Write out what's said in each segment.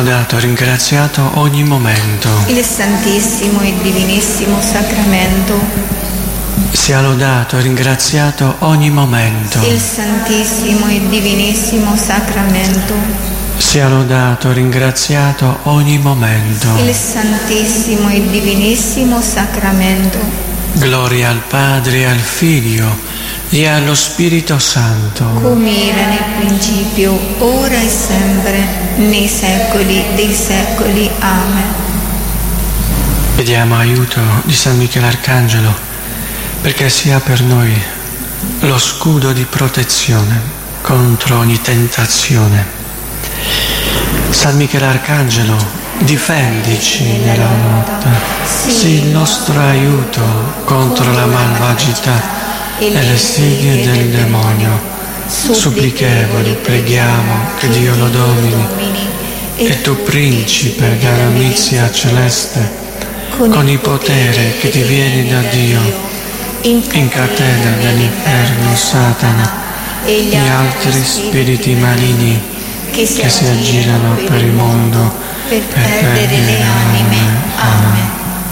lodato e ringraziato ogni momento. Il Santissimo e Divinissimo Sacramento. Sia lodato e ringraziato ogni momento. Il Santissimo e Divinissimo Sacramento. Sia lodato e ringraziato ogni momento. Il Santissimo e Divinissimo Sacramento. Gloria al Padre, al Figlio e allo Spirito Santo. Come era nel principio, ora e sempre, nei secoli dei secoli. Amen. Chiediamo aiuto di San Michele Arcangelo perché sia per noi lo scudo di protezione contro ogni tentazione. San Michele Arcangelo, difendici nella lotta, sii il nostro aiuto contro la malvagità e le streghe del demonio. Supplichevoli, preghiamo che Dio lo domini. E tu, principe della milizia celeste, con il potere che ti viene da Dio, incatena dall'inferno Satana e gli altri spiriti maligni che si aggirano per il mondo per perdere le anime. Amen.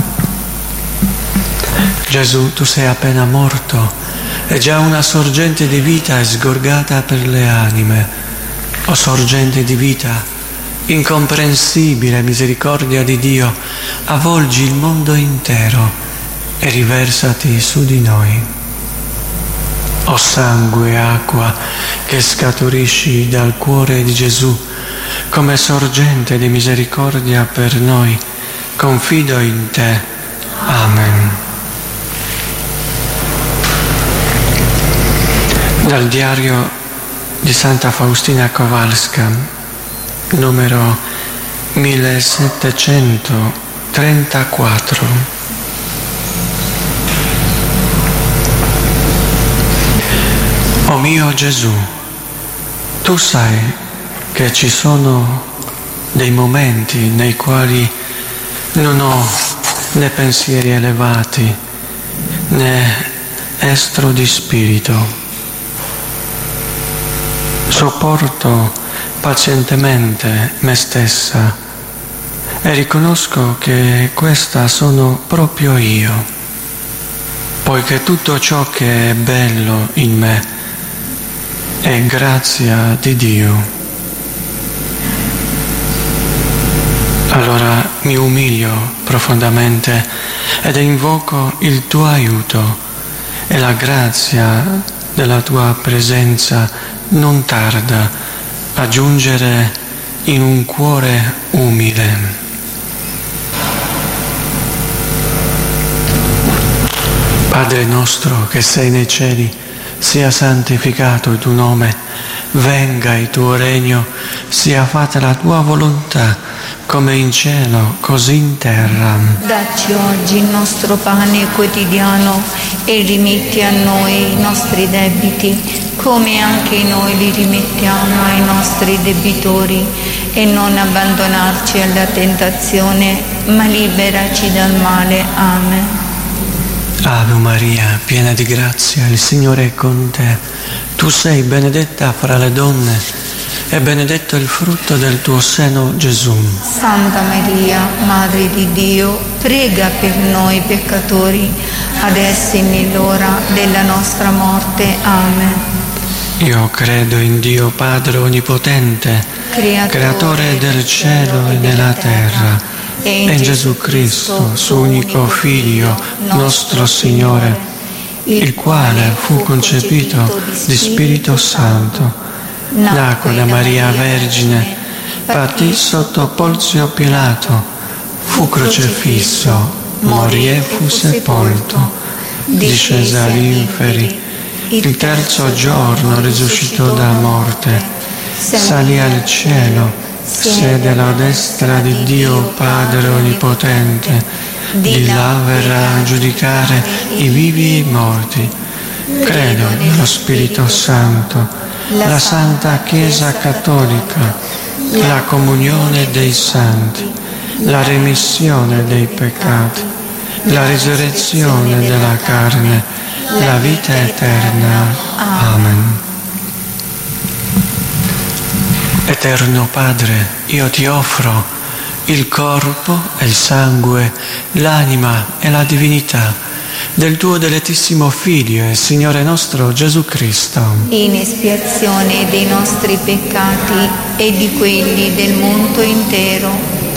Gesù, tu sei appena morto e già una sorgente di vita è sgorgata per le anime. O sorgente di vita, incomprensibile misericordia di Dio, avvolgi il mondo intero e riversati su di noi. O sangue e acqua che scaturisci dal cuore di Gesù, come sorgente di misericordia per noi, confido in te. Amen. Dal diario di Santa Faustina Kowalska, numero 1734. O mio Gesù, tu sai che ci sono dei momenti nei quali non ho né pensieri elevati né estro di spirito. Sopporto pazientemente me stessa e riconosco che questa sono proprio io, poiché tutto ciò che è bello in me è grazia di Dio. Allora mi umilio profondamente ed invoco il tuo aiuto e la grazia della tua presenza non tarda a giungere in un cuore umile. Padre nostro che sei nei cieli, sia santificato il tuo nome, venga il tuo regno, sia fatta la tua volontà, come in cielo, così in terra. Dacci oggi il nostro pane quotidiano e rimetti a noi i nostri debiti, come anche noi li rimettiamo ai nostri debitori, e non abbandonarci alla tentazione, ma liberaci dal male. Amen. Ave Maria, piena di grazia, il Signore è con te. Tu sei benedetta fra le donne e benedetto il frutto del tuo seno, Gesù. Santa Maria, Madre di Dio, prega per noi peccatori, adesso e nell'ora della nostra morte. Amen. Io credo in Dio Padre Onnipotente, Creatore del cielo e della terra, e in Gesù Cristo, suo unico Figlio, nostro Signore, il quale fu concepito di Spirito Santo, nacque da Maria Vergine, patì sotto Ponzio Pilato, fu crocifisso, morì e fu sepolto, discese agli inferi, il terzo giorno risuscitò dalla morte, salì al cielo, siede alla destra di Dio Padre Onnipotente, di là verrà a giudicare i vivi e i morti. Credo nello Spirito Santo, la Santa Chiesa Cattolica, la comunione dei santi, la remissione dei peccati, la risurrezione della carne, la vita eterna. Amen. Eterno Padre, io ti offro il corpo e il sangue, l'anima e la divinità del tuo dilettissimo Figlio e Signore nostro Gesù Cristo, in espiazione dei nostri peccati e di quelli del mondo intero,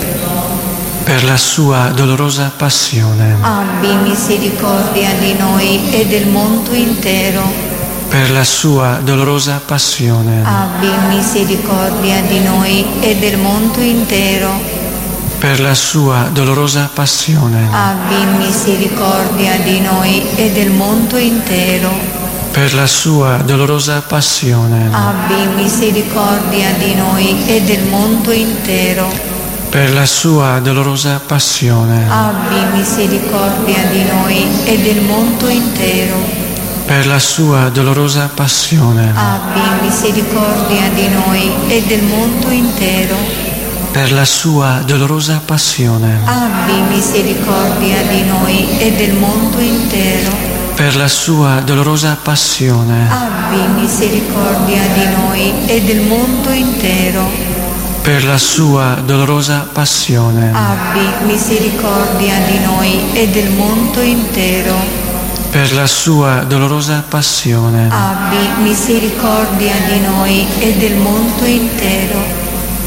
per la sua dolorosa passione, abbi misericordia di noi e del mondo intero, per la sua dolorosa passione, abbi misericordia di noi e del mondo intero, per la sua dolorosa passione, abbi misericordia di noi e del mondo intero, per la sua dolorosa passione, abbi misericordia di noi e del mondo intero, per la sua dolorosa passione, abbi misericordia di noi e del mondo intero, per la sua dolorosa passione, abbi misericordia di noi e del mondo intero, per la sua dolorosa passione, abbi misericordia di noi e del mondo intero, per la sua dolorosa passione, abbi misericordia di noi e del mondo intero, per la sua dolorosa passione, abbi misericordia di noi e del mondo intero, per la sua dolorosa passione, abbi misericordia di noi e del mondo intero.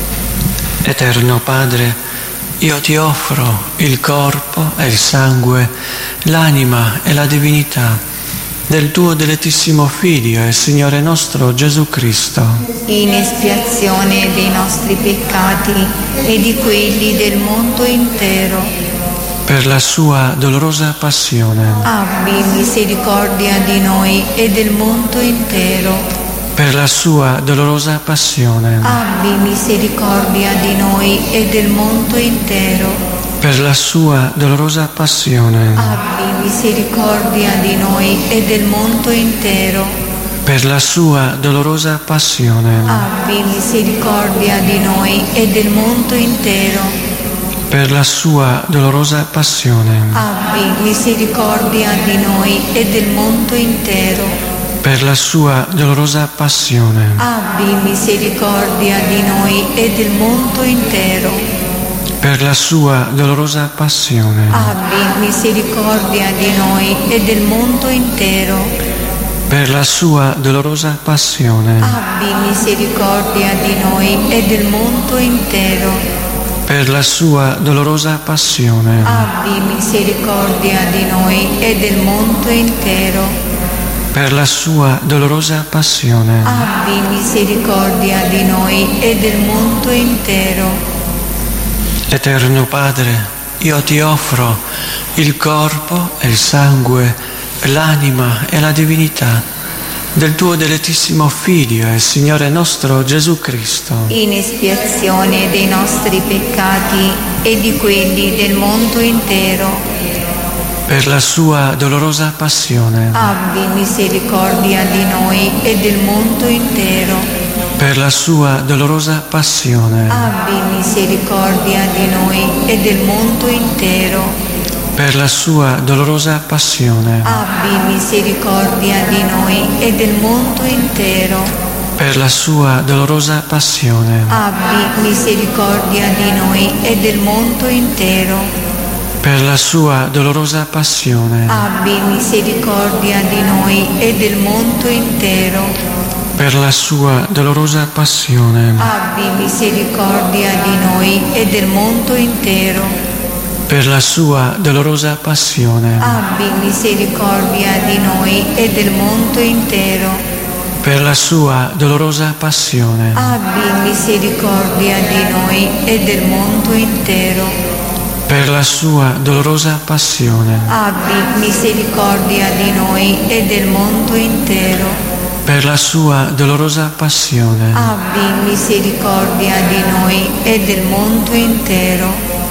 Eterno Padre, io ti offro il corpo e il sangue, l'anima e la divinità del tuo dilettissimo Figlio e Signore nostro Gesù Cristo, in espiazione dei nostri peccati e di quelli del mondo intero, per la sua dolorosa passione, abbi misericordia di noi e del mondo intero, per la sua dolorosa passione, abbi misericordia di noi e del mondo intero, per la sua dolorosa passione, abbi misericordia di noi e del mondo intero, per la sua dolorosa passione, abbi misericordia di noi e del mondo intero, per la sua dolorosa passione, abbi misericordia di noi e del mondo intero, per la sua dolorosa passione, abbi misericordia di noi e del mondo intero, per la sua dolorosa passione, abbi misericordia di noi e del mondo intero, per la sua dolorosa passione, abbi misericordia di noi e del mondo intero, per la sua dolorosa passione, abbi misericordia di noi e del mondo intero, per la sua dolorosa passione, abbi misericordia di noi e del mondo intero. Eterno Padre, io ti offro il corpo e il sangue, l'anima e la divinità del tuo dilettissimo Figlio e Signore nostro Gesù Cristo, in espiazione dei nostri peccati e di quelli del mondo intero, per la sua dolorosa passione, abbi misericordia di noi e del mondo intero, per la sua dolorosa passione, abbi misericordia di noi e del mondo intero, per la sua dolorosa passione, abbi misericordia di noi e del mondo intero, per la sua dolorosa passione, abbi misericordia di noi e del mondo intero, per la sua dolorosa passione, abbi misericordia di noi e del mondo intero, per la sua dolorosa passione, abbi misericordia di noi e del mondo intero, per la sua dolorosa passione, abbi misericordia di noi e del mondo intero, per la sua dolorosa passione, abbi misericordia di noi e del mondo intero, per la sua dolorosa passione, abbi misericordia di noi e del mondo intero, per la sua dolorosa passione, abbi misericordia di noi e del mondo intero.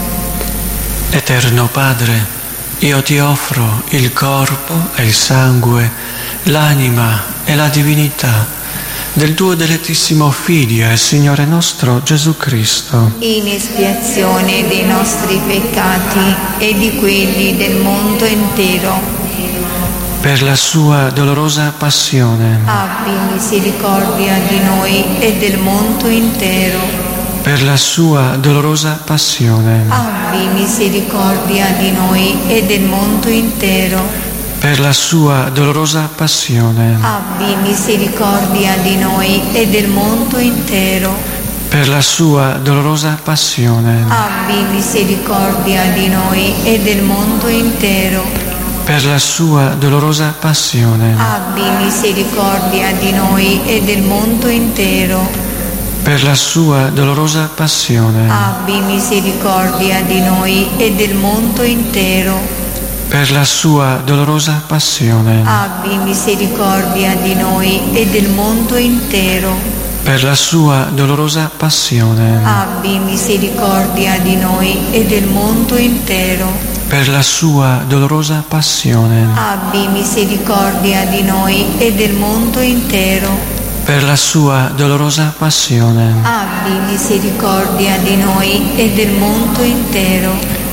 Eterno Padre, io ti offro il corpo e il sangue, l'anima e la divinità del tuo dilettissimo Figlio e Signore nostro Gesù Cristo, in espiazione dei nostri peccati e di quelli del mondo intero, per la sua dolorosa passione, abbi misericordia di noi e del mondo intero, per la sua dolorosa passione, abbi misericordia di noi e del mondo intero, per la sua dolorosa passione, abbi misericordia di noi e del mondo intero, per la sua dolorosa passione, abbi misericordia di noi e del mondo intero, per la sua dolorosa passione, abbi misericordia di noi e del mondo intero, per la sua dolorosa passione, abbi misericordia di noi e del mondo intero, per la sua dolorosa passione, abbi misericordia di noi e del mondo intero, per la sua dolorosa passione, abbi misericordia di noi e del mondo intero, per la sua dolorosa passione, abbi misericordia di noi e del mondo intero, per la sua dolorosa passione, abbi misericordia di noi e del mondo intero.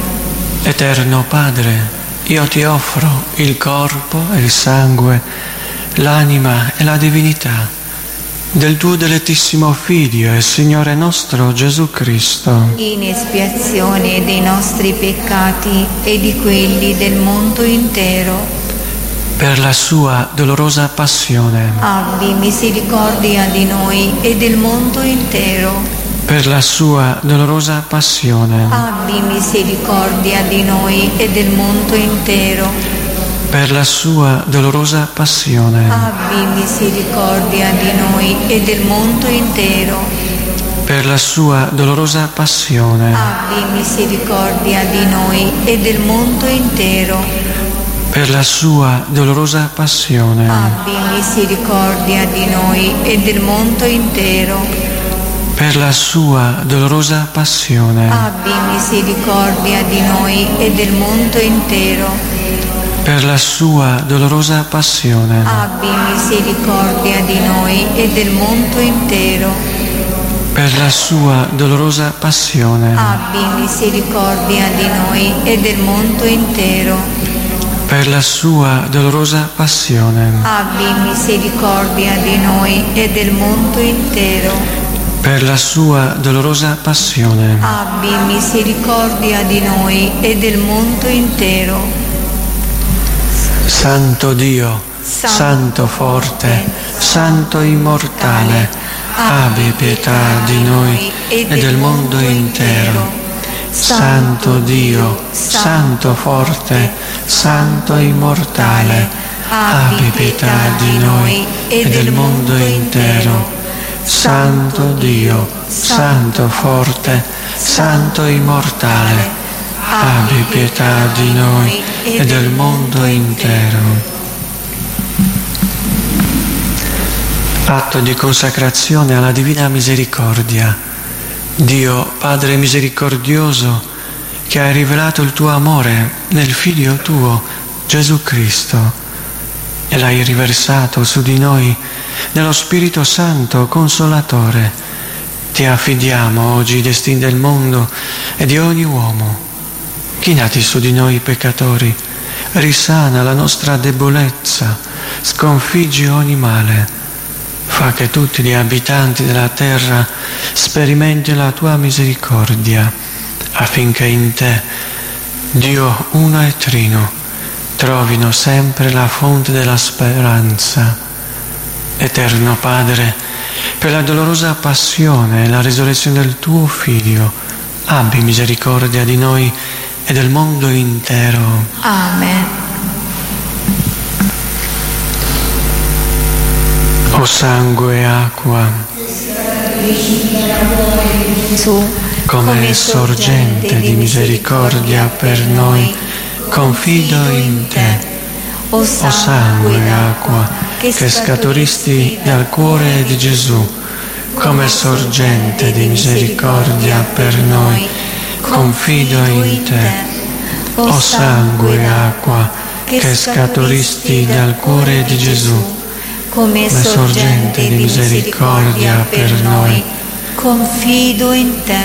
Eterno Padre, io ti offro il corpo e il sangue, l'anima e la divinità del tuo dilettissimo Figlio e Signore nostro Gesù Cristo, in espiazione dei nostri peccati e di quelli del mondo intero, per la sua dolorosa passione, abbi misericordia di noi e del mondo intero, per la sua dolorosa passione, abbi misericordia di noi e del mondo intero, per la sua dolorosa passione, abbi misericordia di noi e del mondo intero, per la sua dolorosa passione, abbi misericordia di noi e del mondo intero, per la sua dolorosa passione, abbi misericordia di noi e del mondo intero, per la sua dolorosa passione, abbi misericordia di noi e del mondo intero, per la sua dolorosa passione, abbi misericordia di noi e del mondo intero, per la sua dolorosa passione, abbi misericordia di noi e del mondo intero, per la sua dolorosa passione, abbi misericordia di noi e del mondo intero, per la sua dolorosa passione, abbi misericordia di noi e del mondo intero. Santo Dio, Santo forte, Santo immortale, abbi pietà di noi e del mondo intero. Santo Dio, Santo forte, Santo immortale, abbi pietà di noi e del mondo intero. Santo Dio, Santo forte, Santo immortale, abbi pietà di noi e del mondo intero. Atto di consacrazione alla Divina Misericordia. Dio, Padre misericordioso, che hai rivelato il tuo amore nel Figlio tuo, Gesù Cristo, e l'hai riversato su di noi nello Spirito Santo Consolatore, ti affidiamo oggi i destini del mondo e di ogni uomo. Chinati su di noi peccatori, risana la nostra debolezza, sconfiggi ogni male. Fa che tutti gli abitanti della terra sperimentino la tua misericordia, affinché in te, Dio uno e trino, trovino sempre la fonte della speranza. Eterno Padre, per la dolorosa passione e la risurrezione del tuo Figlio, abbi misericordia di noi e del mondo intero. Amen. O sangue e acqua, Tu, come sorgente di misericordia per noi, confido in te. O sangue e acqua, che scaturisti dal cuore di Gesù, come sorgente di misericordia per noi, confido in te. O sangue e acqua, che scaturisti dal cuore di Gesù, come sorgente di misericordia per noi, confido in te.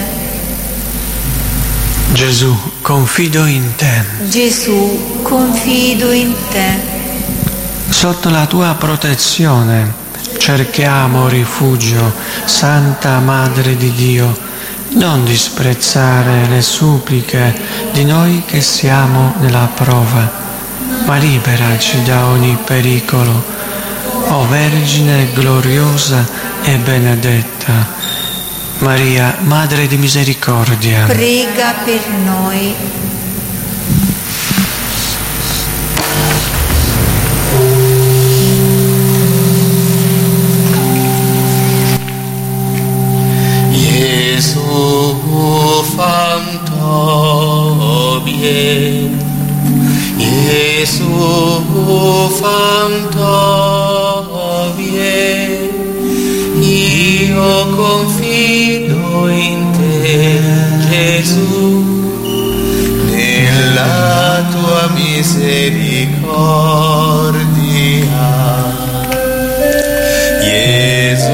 Gesù, confido in te. Gesù, confido in te. Sotto la tua protezione cerchiamo rifugio, Santa Madre di Dio. Non disprezzare le suppliche di noi che siamo nella prova, ma liberaci da ogni pericolo. O Vergine gloriosa e benedetta, Maria, Madre di misericordia, prega per noi. Gesù fantobie, Gesù fantobie, io confido in te, Gesù, nella tua misericordia. Gesù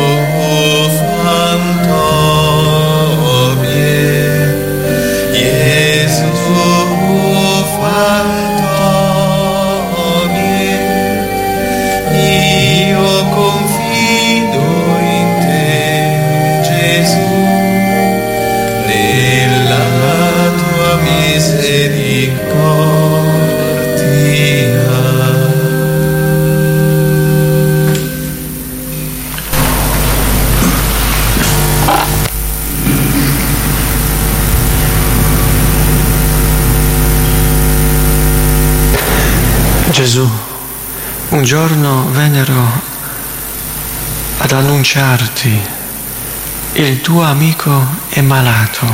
Gesù, un giorno vennero ad annunciarti: il tuo amico è malato.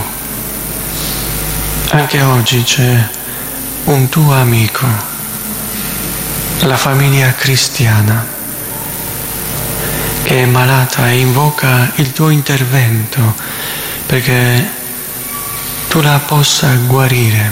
Anche oggi c'è un tuo amico, la famiglia cristiana, che è malata e invoca il tuo intervento perché tu la possa guarire,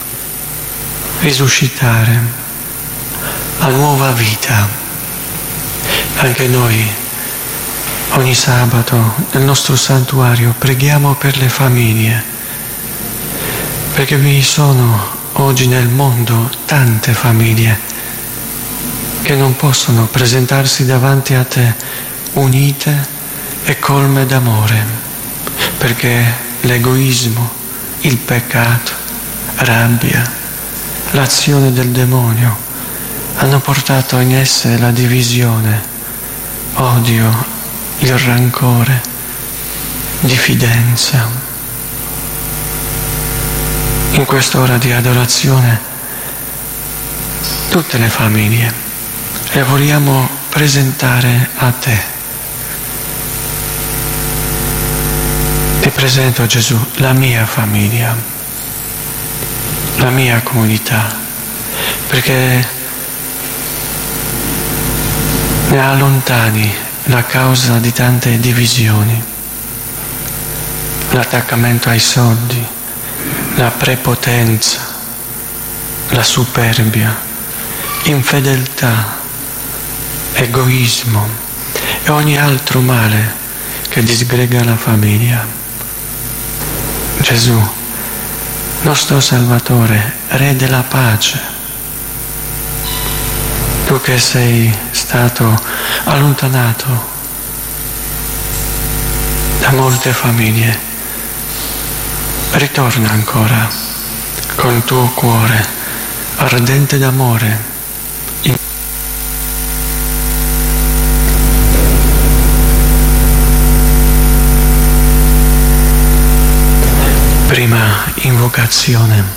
risuscitare a nuova vita. Anche noi ogni sabato nel nostro santuario preghiamo per le famiglie, perché vi sono oggi nel mondo tante famiglie che non possono presentarsi davanti a te unite e colme d'amore, perché l'egoismo, il peccato, rabbia, l'azione del demonio hanno portato in esse la divisione, odio, il rancore, diffidenza. In quest'ora di adorazione tutte le famiglie le vogliamo presentare a te. Ti presento, Gesù, la mia famiglia, la mia comunità, perché ne allontani la causa di tante divisioni, l'attaccamento ai soldi, la prepotenza, la superbia, infedeltà, egoismo e ogni altro male che disgrega la famiglia. Gesù, nostro Salvatore, Re della pace, tu che sei stato allontanato da molte famiglie, ritorna ancora con il tuo cuore ardente d'amore. Prima invocazione.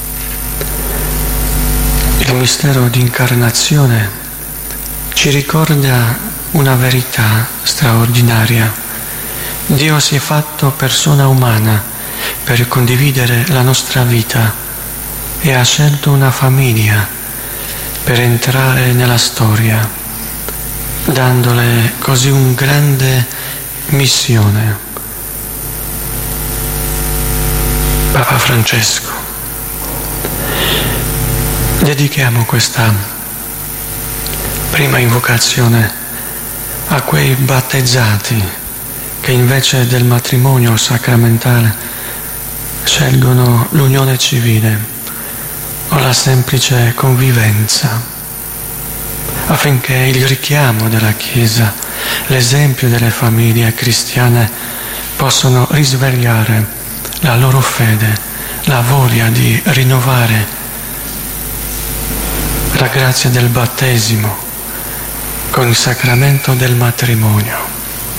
Il mistero di incarnazione ci ricorda una verità straordinaria. Dio si è fatto persona umana per condividere la nostra vita e ha scelto una famiglia per entrare nella storia, dandole così un grande missione. Papa Francesco. Dedichiamo questa prima invocazione a quei battezzati che invece del matrimonio sacramentale scelgono l'unione civile o la semplice convivenza. affinché il richiamo della Chiesa, l'esempio delle famiglie cristiane possano risvegliare la loro fede, la voglia di rinnovare la grazia del battesimo con il sacramento del matrimonio.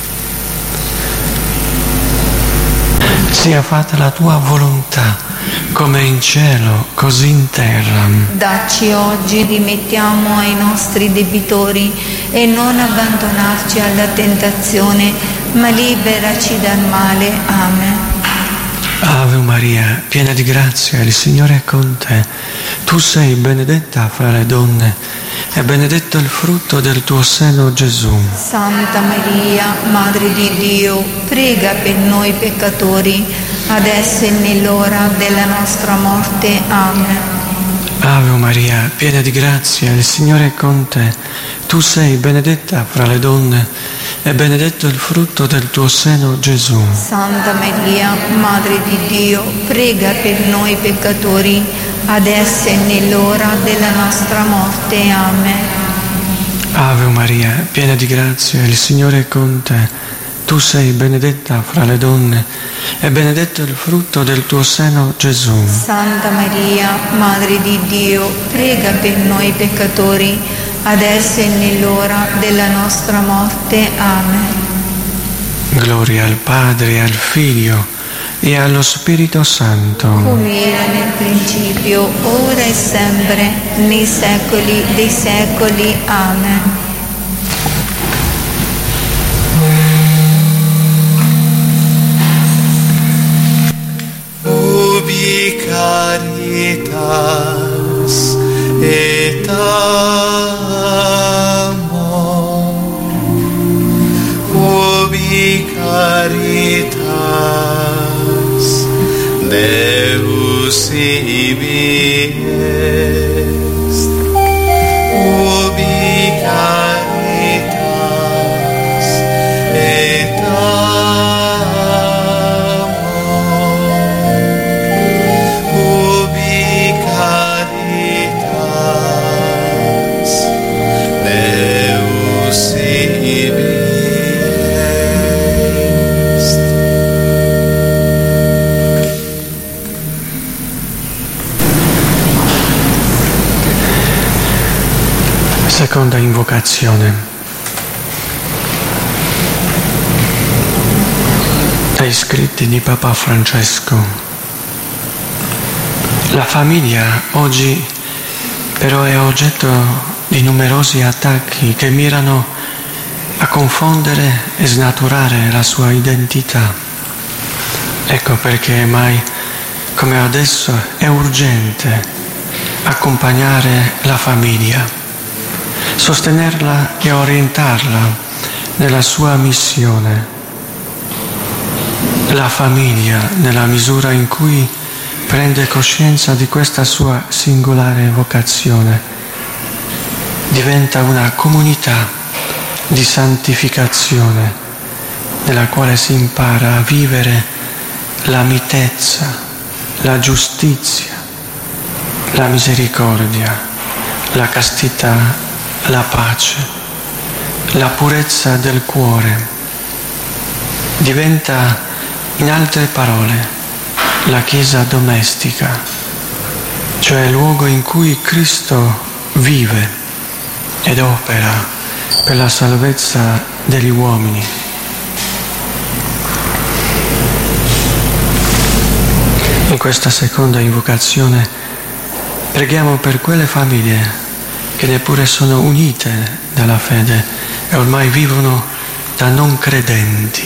Sia fatta la tua volontà, come in cielo, così in terra. Dacci oggi, rimettiamo ai nostri debitori e non abbandonarci alla tentazione, ma liberaci dal male. Amen. Ave Maria, piena di grazia, il Signore è con te. Tu sei benedetta fra le donne e benedetto il frutto del tuo seno, Gesù. Santa Maria, Madre di Dio, prega per noi peccatori, adesso e nell'ora della nostra morte. Amen. Ave Maria, piena di grazia, il Signore è con te. Tu sei benedetta fra le donne e benedetto il frutto del tuo seno, Gesù. Santa Maria, Madre di Dio, prega per noi peccatori, adesso e nell'ora della nostra morte. Amen. Ave Maria, piena di grazia, il Signore è con te. Tu sei benedetta fra le donne e benedetto il frutto del tuo seno, Gesù. Santa Maria, Madre di Dio, prega per noi peccatori, adesso e nell'ora della nostra morte. Amen. Gloria al Padre, e al Figlio e allo Spirito Santo. Come era nel principio, ora e sempre, nei secoli dei secoli. Amen. Ubi caritas et amor, ubi caritas Deus ibi est, ubi caritas et Seconda invocazione. Dai scritti di Papa Francesco. La famiglia oggi però è oggetto di numerosi attacchi che mirano a confondere e snaturare la sua identità. Ecco perché mai come adesso è urgente accompagnare la famiglia, sostenerla e orientarla nella sua missione. La famiglia, nella misura in cui prende coscienza di questa sua singolare vocazione, diventa una comunità di santificazione nella quale si impara a vivere la mitezza, la giustizia, la misericordia, la castità, la pace, la purezza del cuore. Diventa, in altre parole, la Chiesa domestica, cioè il luogo in cui Cristo vive ed opera per la salvezza degli uomini. In questa seconda invocazione preghiamo per quelle famiglie che neppure sono unite dalla fede e ormai vivono da non credenti.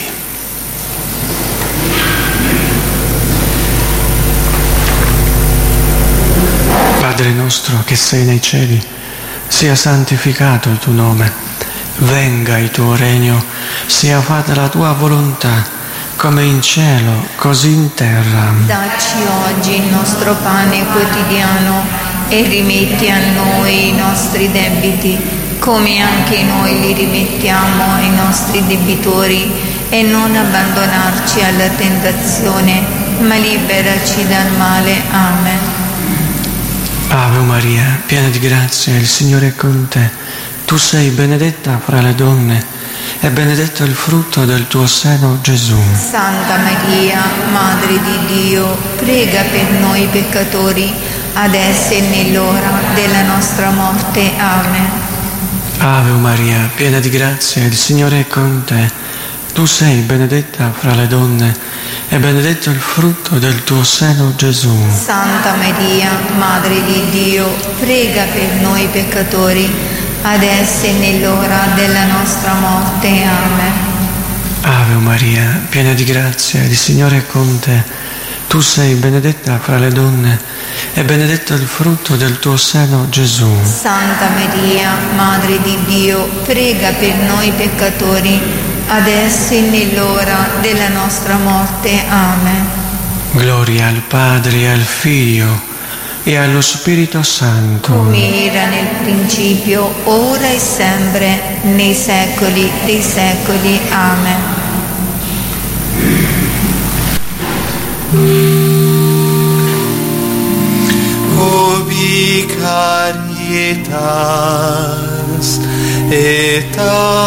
Padre nostro che sei nei cieli, sia santificato il tuo nome, venga il tuo regno, sia fatta la tua volontà, come in cielo, così in terra. Dacci oggi il nostro pane quotidiano e rimetti a noi i nostri debiti, come anche noi li rimettiamo ai nostri debitori, e non abbandonarci alla tentazione, ma liberaci dal male. Amen. Ave Maria, piena di grazia, il Signore è con te. Tu sei benedetta fra le donne e benedetto il frutto del tuo seno, Gesù. Santa Maria, Madre di Dio, prega per noi peccatori, adesso e nell'ora della nostra morte. Amen. Ave Maria, piena di grazia, il Signore è con te. Tu sei benedetta fra le donne e benedetto il frutto del tuo seno, Gesù. Santa Maria, Madre di Dio, prega per noi peccatori, adesso e nell'ora della nostra morte. Amen. Ave Maria, piena di grazia, il Signore è con te. Tu sei benedetta fra le donne e benedetto il frutto del tuo seno, Gesù. Santa Maria, Madre di Dio, prega per noi peccatori, adesso e nell'ora della nostra morte. Amen. Gloria al Padre e al Figlio e allo Spirito Santo, come era nel principio, ora e sempre, nei secoli dei secoli. Amen. Ubi caritas et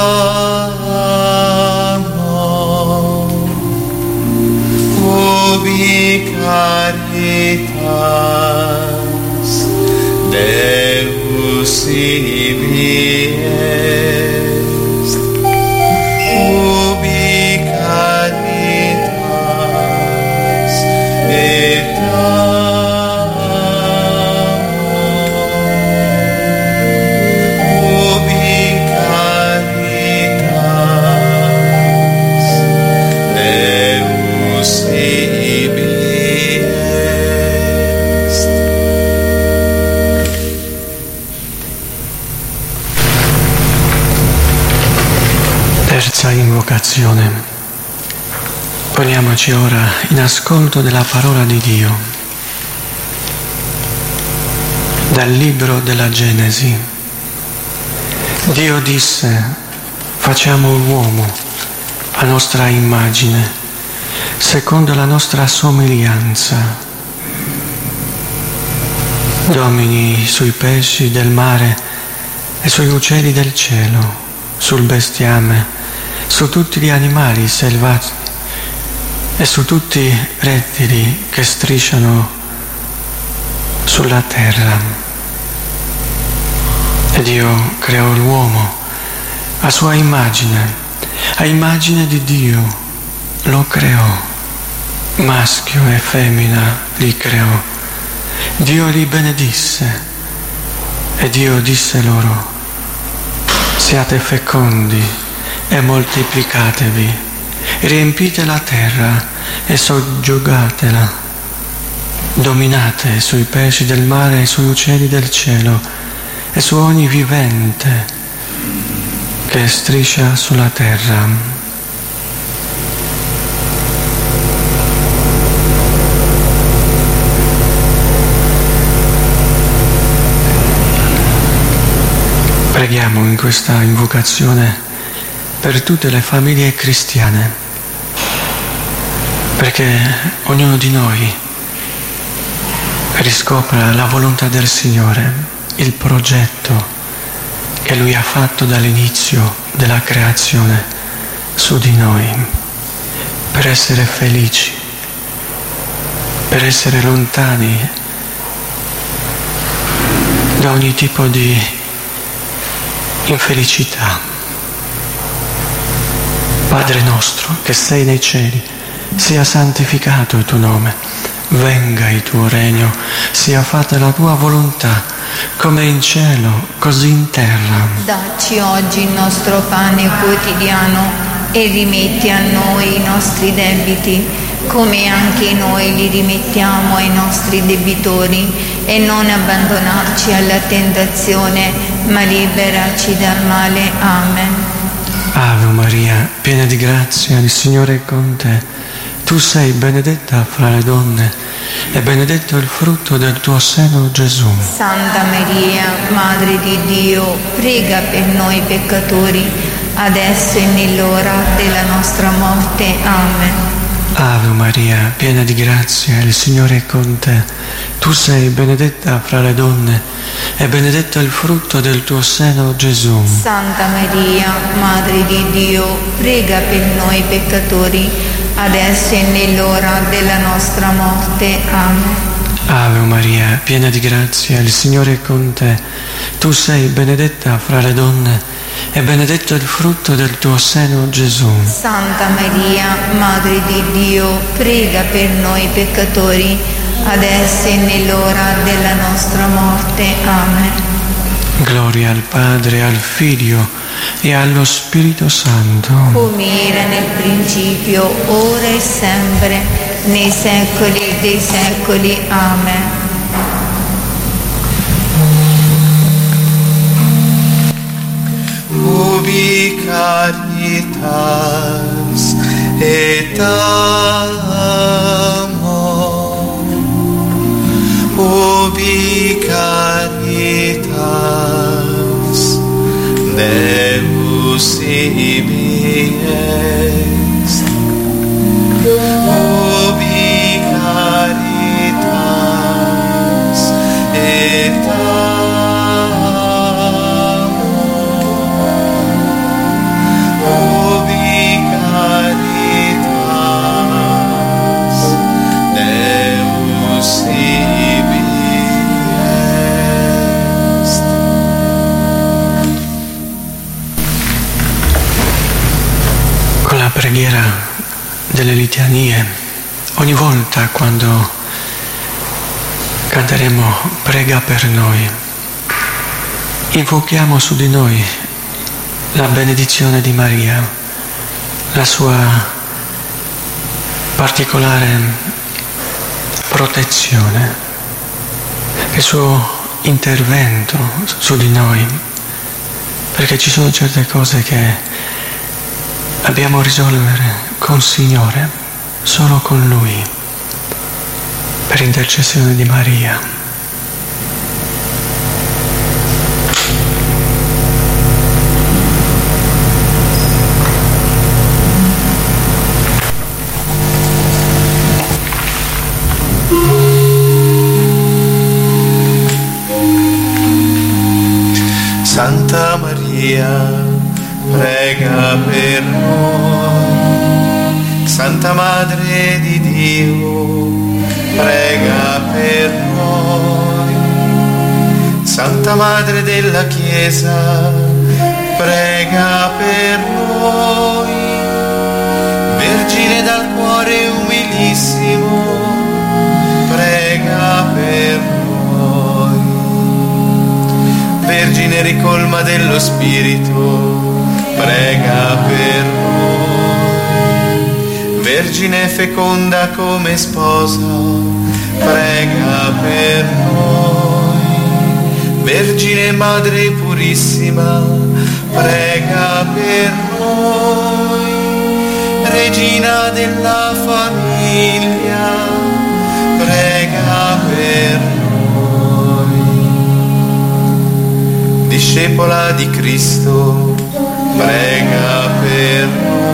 amor, ubi caritas Deus ibi est, ubi caritas et amor, ubi caritas Deus ibi est. terza invocazione. Poniamoci ora in ascolto della parola di Dio. Dal libro della Genesi. Dio disse: facciamo un uomo a nostra immagine, secondo la nostra somiglianza. Domini sui pesci del mare e sui uccelli del cielo, sul bestiame, su tutti gli animali selvatici e su tutti i rettili che strisciano sulla terra. E Dio creò l'uomo a sua immagine, a immagine di Dio lo creò, maschio e femmina li creò. Dio li benedisse e Dio disse loro: siate fecondi e moltiplicatevi, riempite la terra e soggiogatela, dominate sui pesci del mare e sui uccelli del cielo e su ogni vivente che striscia sulla terra. Preghiamo in questa invocazione per tutte le famiglie cristiane, perché ognuno di noi riscopra la volontà del Signore, il progetto che Lui ha fatto dall'inizio della creazione su di noi, per essere felici, per essere lontani da ogni tipo di infelicità. Padre nostro che sei nei cieli, sia santificato il tuo nome, venga il tuo regno, sia fatta la tua volontà, come in cielo, così in terra. Dacci oggi il nostro pane quotidiano e rimetti a noi i nostri debiti, come anche noi li rimettiamo ai nostri debitori, e non abbandonarci alla tentazione, ma liberaci dal male. Amen. Ave Maria, piena di grazia, il Signore è con te. Tu sei benedetta fra le donne e benedetto il frutto del tuo seno, Gesù. Santa Maria, Madre di Dio, prega per noi peccatori, adesso e nell'ora della nostra morte. Amen. Ave Maria, piena di grazia, il Signore è con te. Tu sei benedetta fra le donne e benedetto il frutto del tuo seno, Gesù. Santa Maria, Madre di Dio, prega per noi peccatori, adesso e nell'ora della nostra morte. Amen. Ave Maria, piena di grazia, il Signore è con te. Tu sei benedetta fra le donne e benedetto il frutto del tuo seno, Gesù. Santa Maria, Madre di Dio, prega per noi peccatori, adesso e nell'ora della nostra morte. Amen. Gloria al Padre, al Figlio e allo Spirito Santo. Come era nel principio, ora e sempre, nei secoli dei secoli. Amen. Ubi caritas et amor, ubi caritas Deus ibi est, ubi caritas et preghiera delle litanie, ogni volta quando canteremo Prega per noi, invochiamo su di noi la benedizione di Maria, la sua particolare protezione, il suo intervento su di noi, perché ci sono certe cose che dobbiamo risolvere col Signore, solo con Lui, per intercessione di Maria. Santa Maria, prega per noi. Santa Madre di Dio, prega per noi. Santa Madre della Chiesa, prega per noi. Vergine dal cuore umilissimo, prega per noi. Vergine ricolma dello Spirito, prega per noi. Vergine feconda come sposa, prega per noi. Vergine Madre purissima, prega per noi. Regina della famiglia, prega per noi. Discepola di Cristo, prega per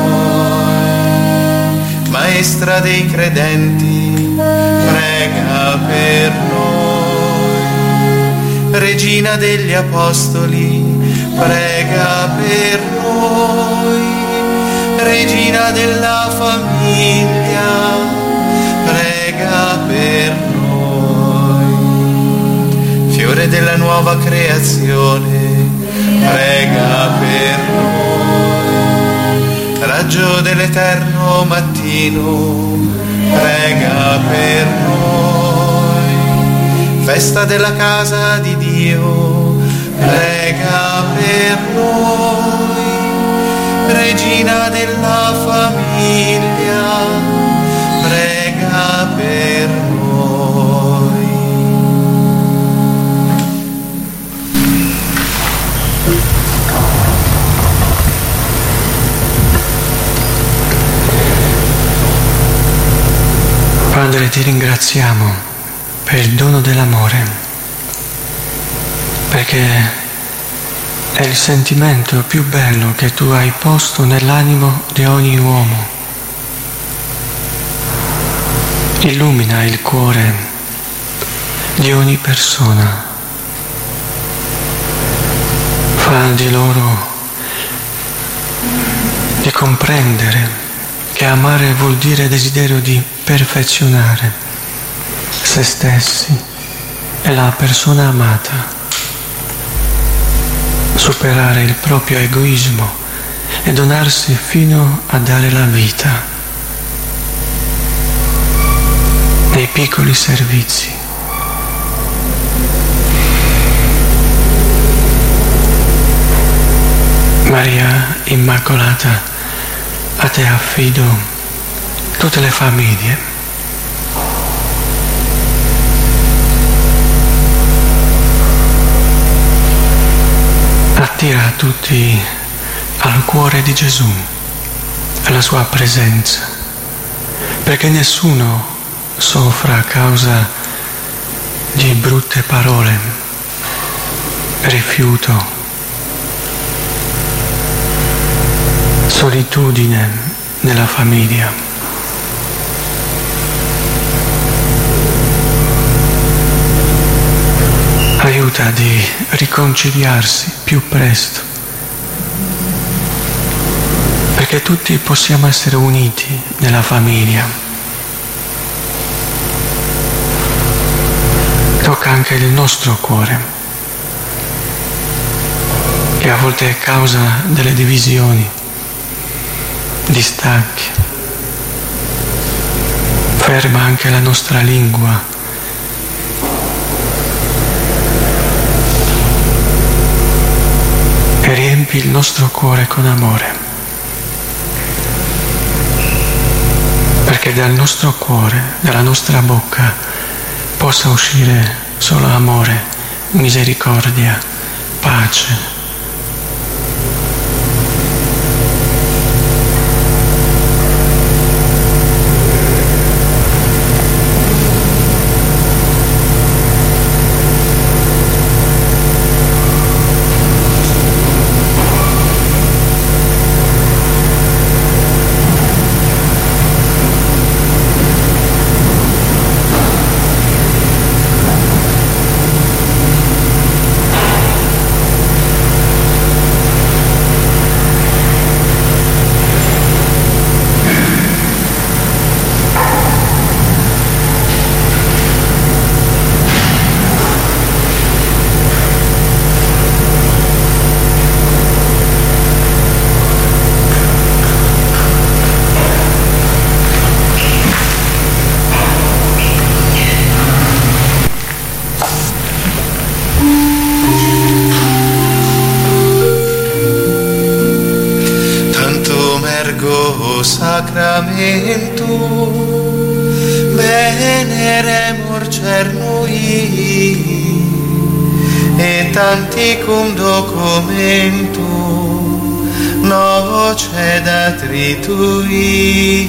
noi. Maestra dei credenti, prega per noi. Regina degli apostoli, prega per noi. Regina della famiglia, prega per noi. Fiore della nuova creazione, prega per noi. Raggio dell'eterno mattino, prega per noi. Festa della casa di Dio, prega per noi. Regina della famiglia, prega per noi. Padre, ti ringraziamo per il dono dell'amore, perché è il sentimento più bello che tu hai posto nell'animo di ogni uomo. illumina il cuore di ogni persona, fa di loro di comprendere che amare vuol dire desiderio di perfezionare se stessi e la persona amata, superare il proprio egoismo e donarsi fino a dare la vita nei piccoli servizi. Maria Immacolata, a te affido tutte le famiglie. Attira tutti al cuore di Gesù, alla sua presenza, perché nessuno soffra a causa di brutte parole, rifiuto, solitudine nella famiglia. Aiuta di riconciliarsi più presto, perché tutti possiamo essere uniti nella famiglia. Tocca anche il nostro cuore, che a volte è causa delle divisioni, distacchi. Ferma anche la nostra lingua. E riempi il nostro cuore con amore. Perché dal nostro cuore, dalla nostra bocca, possa uscire solo amore, misericordia, pace. Sacramento veneremur cernui et anticum documentum nocedat ritui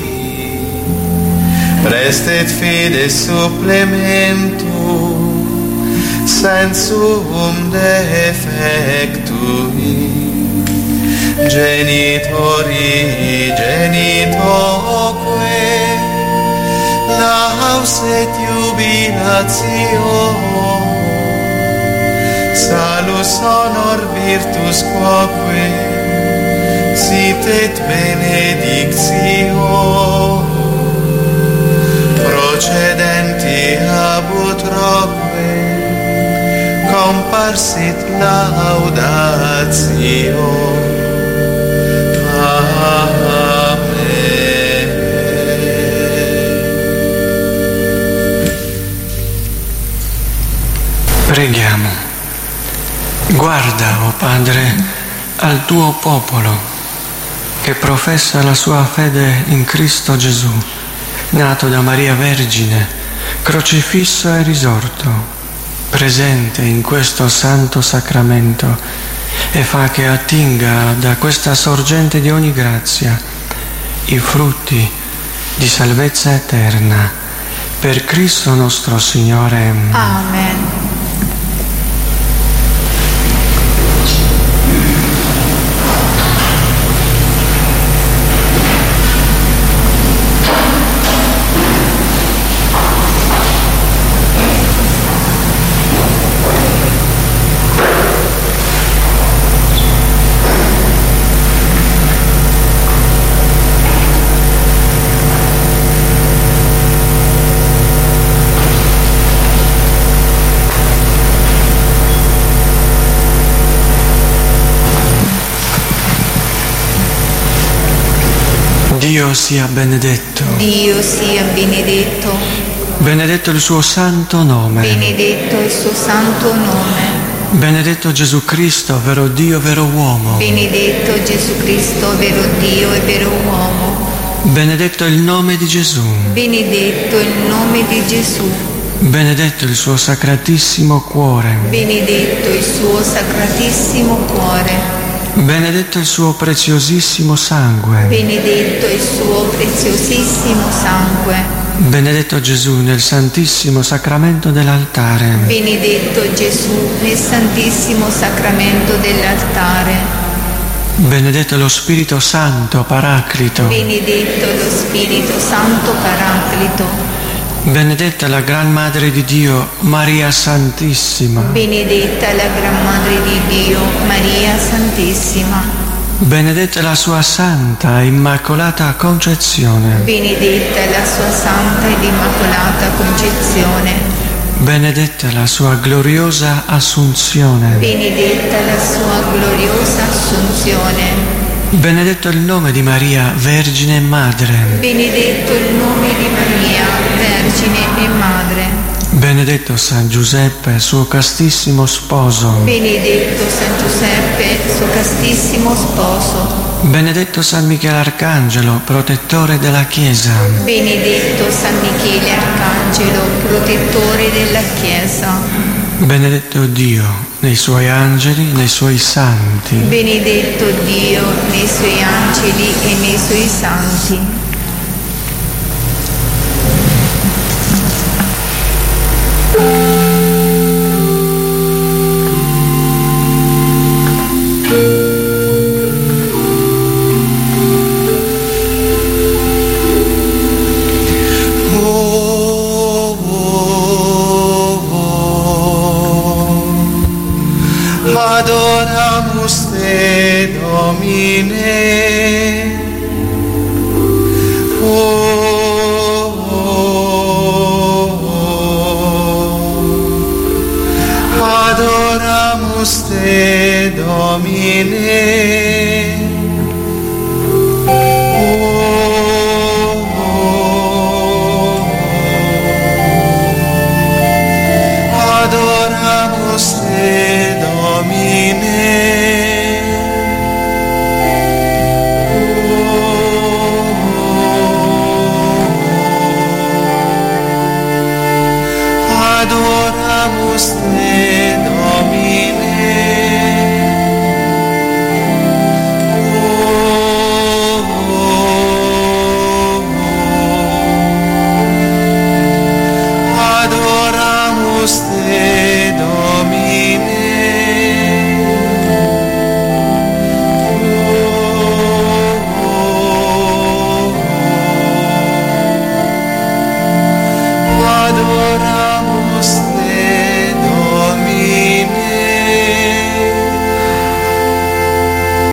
prestet fides supplementum sensum defectui genitori genitoque laus et jubilatio salus honor virtus quoque sit et benedictio procedenti ab utroque comparsit laudatio. Preghiamo. Guarda, o Padre, al tuo popolo che professa la sua fede in Cristo Gesù, nato da Maria Vergine, crocifisso e risorto, presente in questo santo sacramento, e fa che attinga da questa sorgente di ogni grazia i frutti di salvezza eterna. Per Cristo nostro Signore. Amen. Dio sia benedetto. Dio sia benedetto. Benedetto il suo santo nome. Benedetto il suo santo nome. Benedetto Gesù Cristo, vero Dio, vero uomo. Benedetto Gesù Cristo, vero Dio e vero uomo. Benedetto il nome di Gesù. Benedetto il nome di Gesù. Benedetto il suo sacratissimo cuore. Benedetto il suo sacratissimo cuore. Benedetto il suo preziosissimo sangue. Benedetto il suo preziosissimo sangue. Benedetto Gesù nel santissimo sacramento dell'altare. Benedetto Gesù nel santissimo sacramento dell'altare. Benedetto lo Spirito Santo Paraclito. Benedetto lo Spirito Santo Paraclito. Benedetta la Gran Madre di Dio, Maria Santissima. Benedetta la Gran Madre di Dio, Maria Santissima. Benedetta la sua Santa e Immacolata Concezione. Benedetta la sua Santa ed Immacolata Concezione. Benedetta la sua gloriosa Assunzione. Benedetta la sua gloriosa Assunzione. Benedetto il nome di Maria, Vergine e Madre. Benedetto il nome di Maria, Vergine e Madre. Benedetto San Giuseppe, suo castissimo sposo. Benedetto San Giuseppe, suo castissimo sposo. Benedetto San Michele Arcangelo, protettore della Chiesa. Benedetto San Michele Arcangelo, protettore della Chiesa. Benedetto Dio nei suoi angeli, nei suoi santi. Benedetto Dio nei suoi angeli e nei suoi santi. Adoramus te, Domine. Adoramus te, Domine.